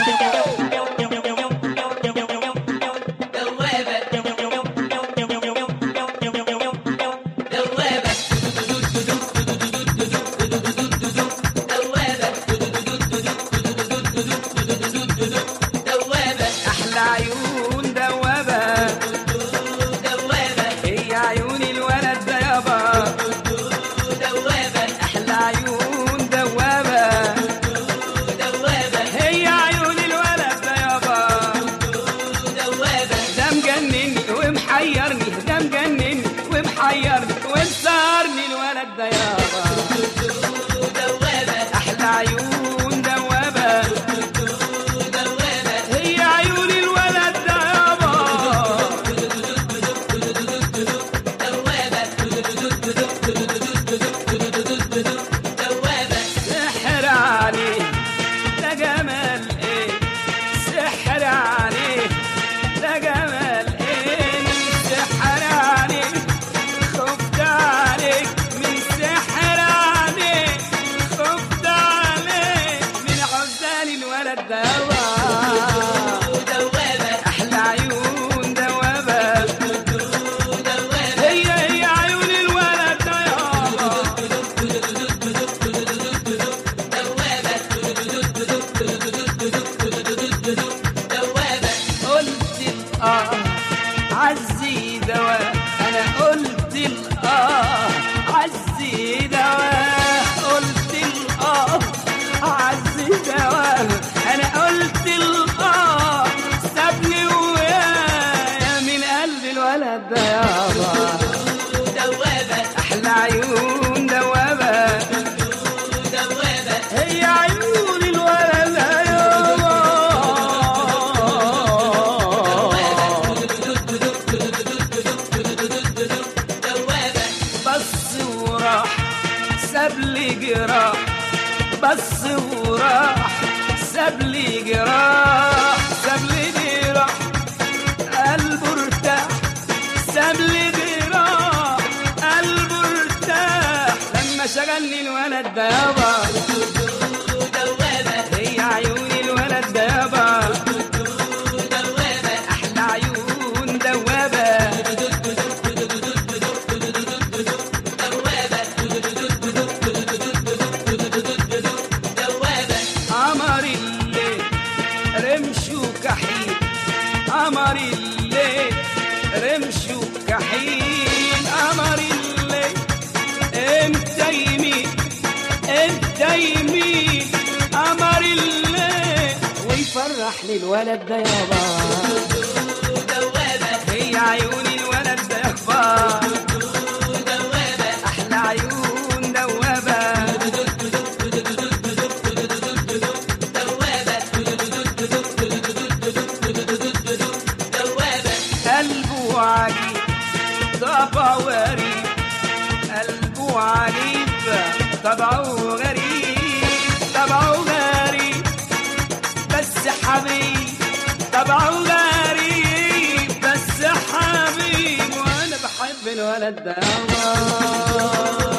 وانصارني الولد ده يابا احلى عيون دوابه هي عيون الولد ده يابا سحر عليه ده جمال ايه سحر عليه ده جمال ايه سحر عليه خفت عليك من سحر عليك خفت عليك من عزال الولد ده احلى عيون دوابه هي عيون الولد ده يابا قلت عزي دواء انا قلت عزي دواء قلت عزي دواء انا قلت سابني ويايا من قلب الولد ده يابا احلى عيون دوابه هي عيون الولد ده يابا بص وراح ساب لي جراح بص وراح ساب لي جراح ساب لي جراح قلبه ارتاح ساب لي جراح قلبه ارتاح لما شغلني الولد ده يابا هي عيون الولد ده يابا احلى عيون دوابه قمر الليل رمش وكحيل قمر الليل رمش وكحيل قمر الليل امتى يميل قمر الليل ويفرح لي الولد ده يابا هي عيون الولد ده يابا احلى عيون دوابه قلبه عجيب طبعه غريب قلبه عجيب طبعه غريب بس حبيب طبعه غريب بس حبيب وانا بحب الولد ده